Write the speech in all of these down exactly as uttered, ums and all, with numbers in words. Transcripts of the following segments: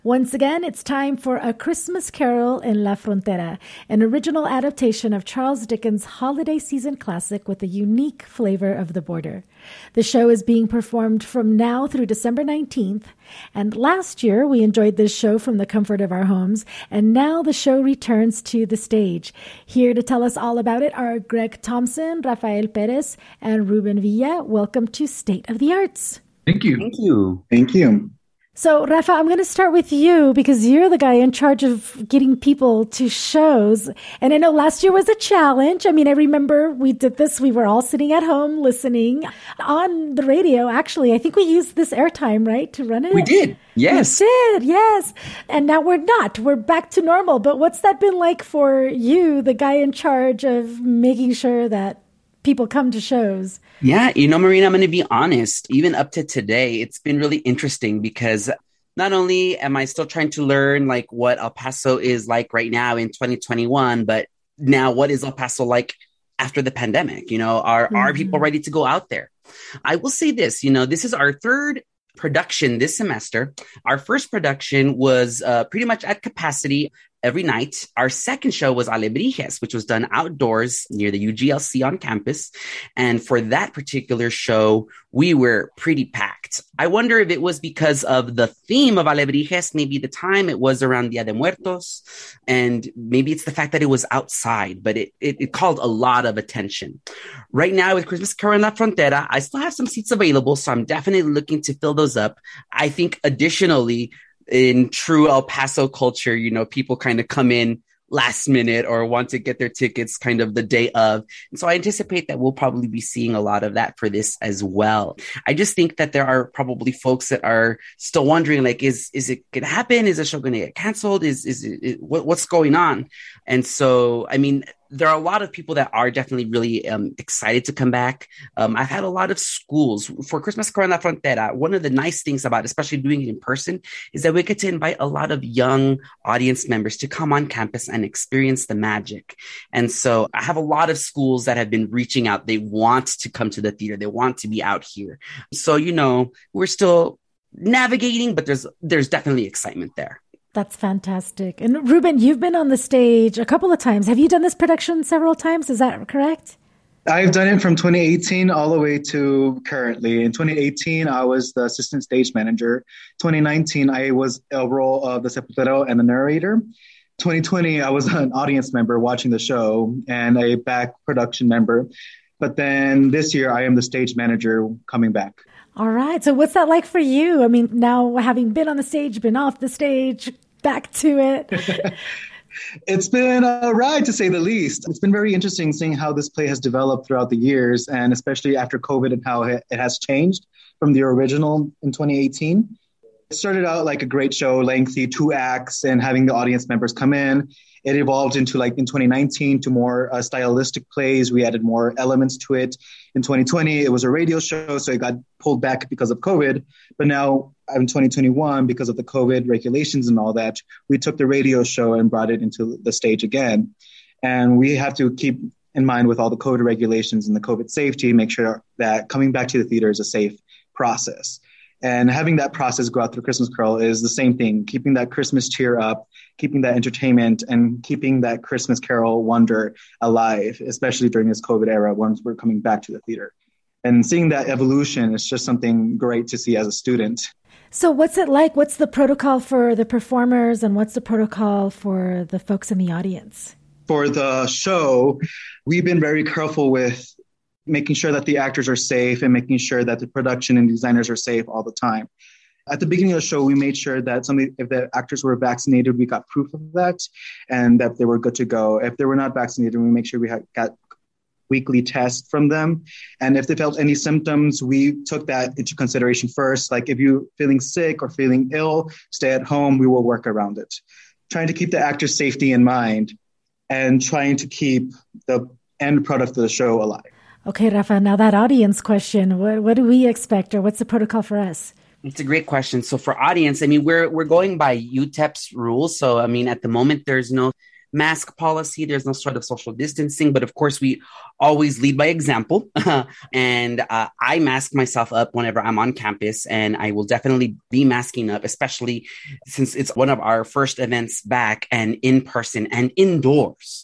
Once again, it's time for A Christmas Carol in La Frontera, an original adaptation of Charles Dickens' holiday season classic with a unique flavor of the border. The show is being performed from now through December nineteenth, and last year we enjoyed this show from the comfort of our homes, and now the show returns to the stage. Here to tell us all about it are Greg Thompson, Rafael Perez, and Ruben Villa. Welcome to State of the Arts. Thank you. Thank you. Thank you. So, Rafa, I'm going to start with you because you're the guy in charge of getting people to shows. And I know last year was a challenge. I mean, I remember we did this. We were all sitting at home listening on the radio. Actually, I think we used this airtime, right, to run it? We did. Yes. We did. Yes. And now we're not. We're back to normal. But what's that been like for you, the guy in charge of making sure that people come to shows? Yeah, you know, Marina, I'm going to be honest. Even up to today, it's been really interesting because not only am I still trying to learn like what El Paso is like right now in twenty twenty-one, but now what is El Paso like after the pandemic? You know, are, mm-hmm. are people ready to go out there? I will say this, you know, this is our third production this semester. Our first production was uh, pretty much at capacity every night. Our second show was Alebrijes, which was done outdoors near the U G L C on campus. And for that particular show, we were pretty packed. I wonder if it was because of the theme of Alebrijes, maybe the time it was around Dia de Muertos, and maybe it's the fact that it was outside, but it, it, it called a lot of attention. Right now with Christmas Carol in La Frontera, I still have some seats available, so I'm definitely looking to fill those up. I think additionally, in true El Paso culture, you know, people kind of come in last minute or want to get their tickets kind of the day of. And so I anticipate that we'll probably be seeing a lot of that for this as well. I just think that there are probably folks that are still wondering, like, is is it going to happen? Is the show going to get canceled? Is, is it, it what, what's going on? And so, I mean, there are a lot of people that are definitely really um, excited to come back. Um, I've had a lot of schools for Christmas Carol in La Frontera. One of the nice things about, especially doing it in person, is that we get to invite a lot of young audience members to come on campus and experience the magic. And so I have a lot of schools that have been reaching out. They want to come to the theater. They want to be out here. So, you know, we're still navigating, but there's there's definitely excitement there. That's fantastic. And Ruben, you've been on the stage a couple of times. Have you done this production several times? Is that correct? I've done it from twenty eighteen all the way to currently. In twenty eighteen, I was the assistant stage manager. twenty nineteen, I was a role of the Sepultero and the narrator. twenty twenty, I was an audience member watching the show and a back production member. But then this year, I am the stage manager coming back. All right. So what's that like for you? I mean, now having been on the stage, been off the stage, back to it. It's been a ride, to say the least. It's been very interesting seeing how this play has developed throughout the years, and especially after COVID and how it has changed from the original in twenty eighteen. It started out like a great show, lengthy, two acts, and having the audience members come in. It evolved into, like, in twenty nineteen to more uh, stylistic plays. We added more elements to it. In twenty twenty, it was a radio show, so it got pulled back because of COVID. But now in twenty twenty-one, because of the COVID regulations and all that, we took the radio show and brought it into the stage again. And we have to keep in mind with all the COVID regulations and the COVID safety, make sure that coming back to the theater is a safe process. And having that process go out through Christmas Carol is the same thing, keeping that Christmas cheer up, keeping that entertainment, and keeping that Christmas Carol wonder alive, especially during this COVID era once we're coming back to the theater. And seeing that evolution is just something great to see as a student. So what's it like? What's the protocol for the performers, and what's the protocol for the folks in the audience? For the show, we've been very careful with making sure that the actors are safe and making sure that the production and designers are safe all the time. At the beginning of the show, we made sure that somebody, if the actors were vaccinated, we got proof of that and that they were good to go. If they were not vaccinated, we make sure we had got weekly tests from them. And if they felt any symptoms, we took that into consideration first. Like if you're feeling sick or feeling ill, stay at home, we will work around it. Trying to keep the actors' safety in mind and trying to keep the end product of the show alive. Okay, Rafa, now that audience question, what, what do we expect, or what's the protocol for us? It's a great question. So for audience, I mean, we're we're going by U T E P's rules. So, I mean, at the moment, there's no mask policy. There's no sort of social distancing. But of course, we always lead by example. and uh, I mask myself up whenever I'm on campus, and I will definitely be masking up, especially since it's one of our first events back and in person and indoors.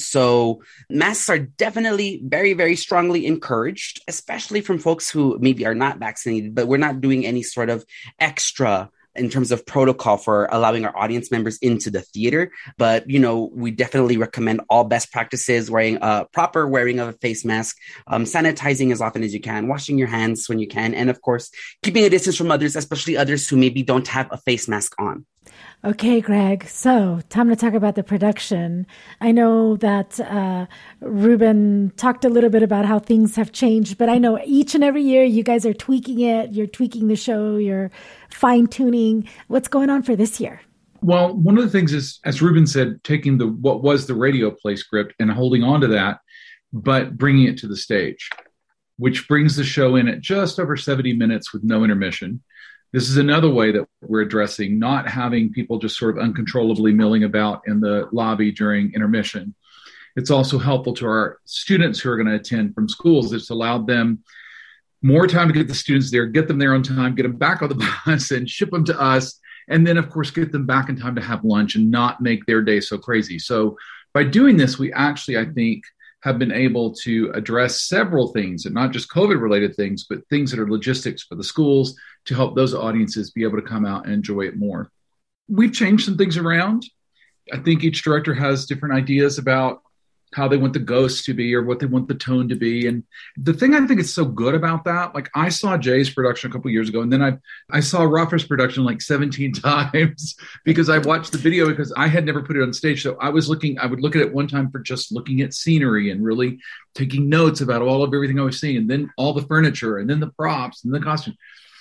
So masks are definitely very, very strongly encouraged, especially from folks who maybe are not vaccinated, but we're not doing any sort of extra in terms of protocol for allowing our audience members into the theater. But, you know, we definitely recommend all best practices, wearing a proper wearing of a face mask, um, sanitizing as often as you can, washing your hands when you can, and of course, keeping a distance from others, especially others who maybe don't have a face mask on. Okay, Greg. So time to talk about the production. I know that uh, Ruben talked a little bit about how things have changed, but I know each and every year you guys are tweaking it. You're tweaking the show. You're fine tuning. What's going on for this year? Well, one of the things is, as Ruben said, taking the what was the radio play script and holding on to that, but bringing it to the stage, which brings the show in at just over seventy minutes with no intermission. This is another way that we're addressing not having people just sort of uncontrollably milling about in the lobby during intermission. It's also helpful to our students who are going to attend from schools. It's allowed them more time to get the students there, get them there on time, get them back on the bus and ship them to us. And then, of course, get them back in time to have lunch and not make their day so crazy. So by doing this, we actually, I think, have been able to address several things, and not just COVID-related things, but things that are logistics for the schools to help those audiences be able to come out and enjoy it more. We've changed some things around. I think each director has different ideas about how they want the ghosts to be or what they want the tone to be. And the thing I think is so good about that, like I saw Jay's production a couple of years ago, and then I I saw Rafa's production like seventeen times because I watched the video because I had never put it on stage. So I was looking, I would look at it one time for just looking at scenery and really taking notes about all of everything I was seeing, and then all the furniture and then the props and the costume.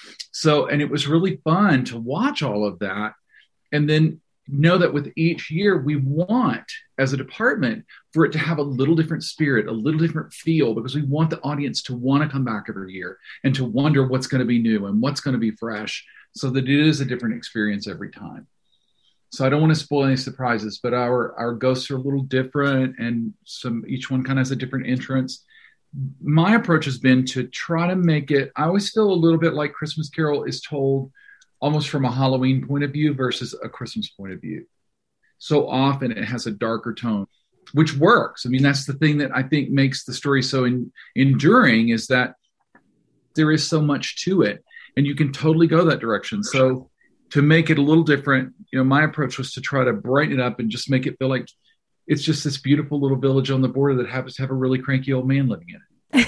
So, and it was really fun to watch all of that. And then know that with each year, we want, as a department, for it to have a little different spirit, a little different feel, because we want the audience to want to come back every year and to wonder what's going to be new and what's going to be fresh, so that it is a different experience every time. So I don't want to spoil any surprises, but our, our ghosts are a little different, and some each one kind of has a different entrance. My approach has been to try to make it, I always feel a little bit like Christmas Carol is told almost from a Halloween point of view versus a Christmas point of view. So often it has a darker tone, which works. I mean, that's the thing that I think makes the story so in, enduring, is that there is so much to it, and you can totally go that direction. So to make it a little different, you know, my approach was to try to brighten it up and just make it feel like it's just this beautiful little village on the border that happens to have a really cranky old man living in it.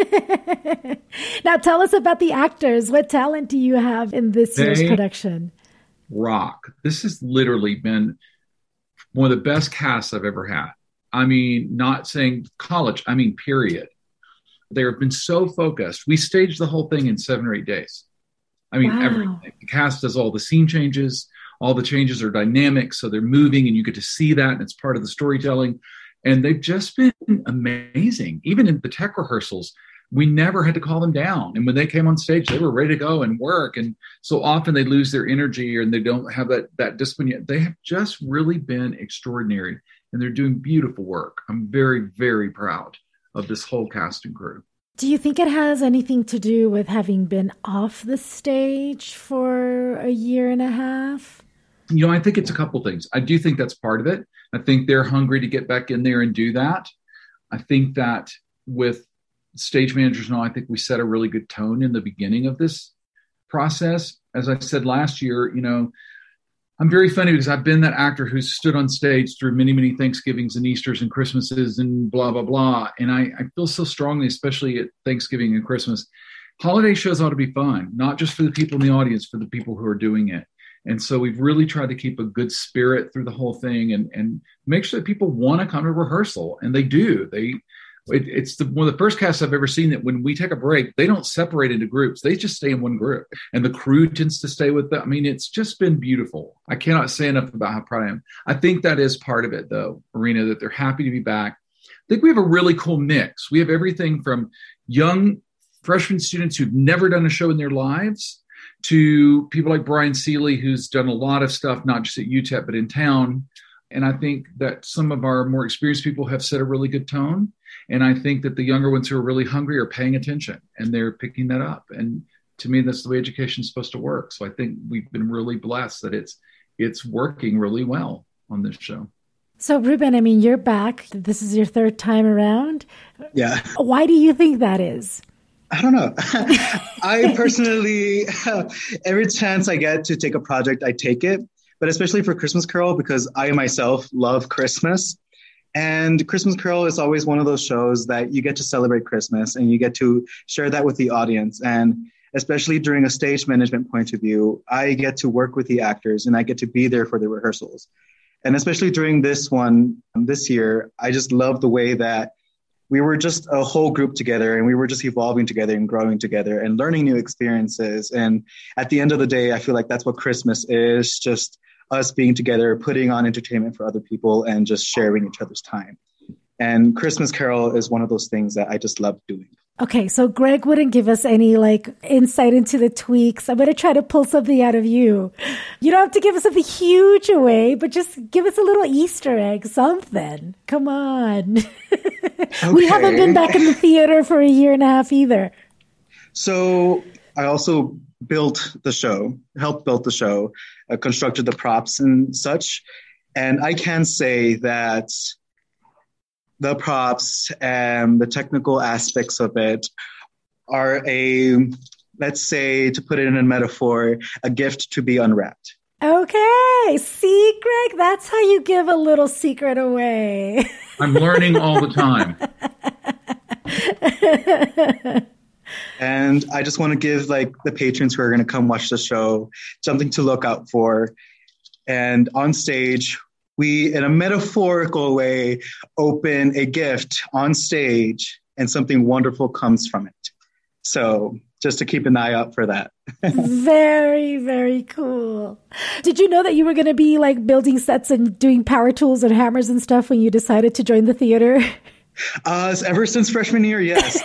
Now tell us about the actors. What talent do you have in this year's They production? Rock. This has literally been one of the best casts I've ever had. I mean, not saying college, I mean, period. They have been so focused. We staged the whole thing in seven or eight days. I mean, Wow. everything. The cast does all the scene changes. All the changes are dynamic, so they're moving, and you get to see that, and it's part of the storytelling. And they've just been amazing. Even in the tech rehearsals, we never had to call them down. And when they came on stage, they were ready to go and work. And so often they lose their energy and they don't have that, that discipline yet. They have just really been extraordinary, and they're doing beautiful work. I'm very, very proud of this whole cast and crew. Do you think it has anything to do with having been off the stage for a year and a half? You know, I think it's a couple things. I do think that's part of it. I think they're hungry to get back in there and do that. I think that with stage managers now, I think we set a really good tone in the beginning of this process. As I said last year, you know, I'm very funny because I've been that actor who's stood on stage through many, many Thanksgivings and Easters and Christmases and blah, blah, blah. And I, I feel so strongly, especially at Thanksgiving and Christmas, holiday shows ought to be fun, not just for the people in the audience, for the people who are doing it. And so we've really tried to keep a good spirit through the whole thing and, and make sure that people want to come to rehearsal. And they do. They it, It's the, one of the first casts I've ever seen that when we take a break, they don't separate into groups. They just stay in one group. And the crew tends to stay with them. I mean, it's just been beautiful. I cannot say enough about how proud I am. I think that is part of it, though, Marina, that they're happy to be back. I think we have a really cool mix. We have everything from young freshman students who've never done a show in their lives to people like Brian Seeley, who's done a lot of stuff, not just at U T E P, but in town. And I think that some of our more experienced people have set a really good tone. And I think that the younger ones who are really hungry are paying attention and they're picking that up. And to me, that's the way education is supposed to work. So I think we've been really blessed that it's it's working really well on this show. So, Ruben, I mean, you're back. This is your third time around. Yeah. Why do you think that is? I don't know. I personally, every chance I get to take a project, I take it. But especially for Christmas Carol, because I myself love Christmas. And Christmas Carol is always one of those shows that you get to celebrate Christmas and you get to share that with the audience. And especially during a stage management point of view, I get to work with the actors and I get to be there for the rehearsals. And especially during this one, this year, I just love the way that we were just a whole group together and we were just evolving together and growing together and learning new experiences. And at the end of the day, I feel like that's what Christmas is, just us being together, putting on entertainment for other people and just sharing each other's time. And Christmas Carol is one of those things that I just love doing. Okay, so Greg wouldn't give us any like insight into the tweaks. I'm going to try to pull something out of you. You don't have to give us something huge away, but just give us a little Easter egg, something. Come on. Okay. We haven't been back in the theater for a year and a half either. So I also built the show, helped build the show, uh, constructed the props and such. And I can say that the props and the technical aspects of it are a, let's say, to put it in a metaphor, a gift to be unwrapped. Okay. See, Greg, that's how you give a little secret away. I'm learning all the time. And I just want to give like the patrons who are going to come watch the show something to look out for. And on stage, we, in a metaphorical way, open a gift on stage and something wonderful comes from it. So just to keep an eye out for that. Very, very cool. Did you know that you were going to be like building sets and doing power tools and hammers and stuff when you decided to join the theater? Uh, ever since freshman year, yes.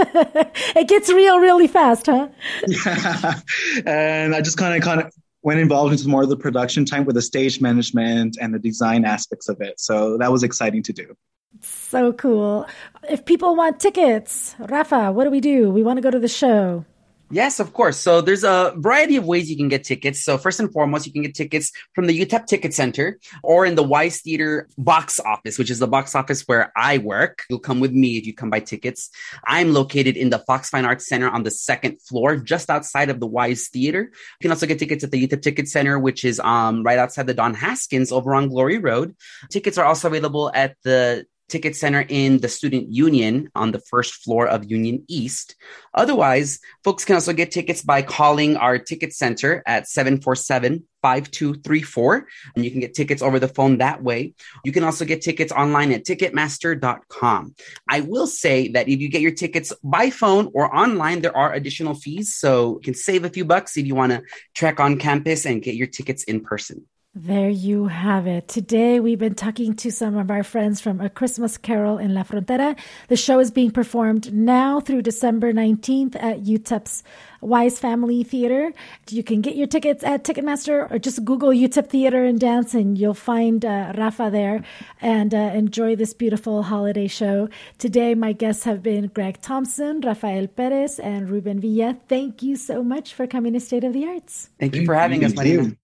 It gets real really fast, huh? Yeah. And I just kind of kind of went involved into more of the production time with the stage management and the design aspects of it. So that was exciting to do. So cool. If people want tickets, Rafa, what do we do? We want to go to the show. Yes, of course. So there's a variety of ways you can get tickets. So first and foremost, you can get tickets from the U T E P Ticket Center or in the Wise Theater box office, which is the box office where I work. You'll come with me if you come buy tickets. I'm located in the Fox Fine Arts Center on the second floor, just outside of the Wise Theater. You can also get tickets at the U T E P Ticket Center, which is um, right outside the Don Haskins over on Glory Road. Tickets are also available at the Ticket Center in the Student Union on the first floor of Union East. Otherwise, folks can also get tickets by calling our Ticket Center at seven four seven, five two three four. And you can get tickets over the phone that way. You can also get tickets online at ticketmaster dot com. I will say that if you get your tickets by phone or online, there are additional fees. So you can save a few bucks if you want to trek on campus and get your tickets in person. There you have it. Today, we've been talking to some of our friends from A Christmas Carol in La Frontera. The show is being performed now through December nineteenth at U T E P's Wise Family Theater. You can get your tickets at Ticketmaster or just Google U T E P Theater and Dance and you'll find uh, Rafa there and uh, enjoy this beautiful holiday show. Today, my guests have been Greg Thompson, Rafael Perez, and Ruben Villa. Thank you so much for coming to State of the Arts. Thank you for having us, Marina.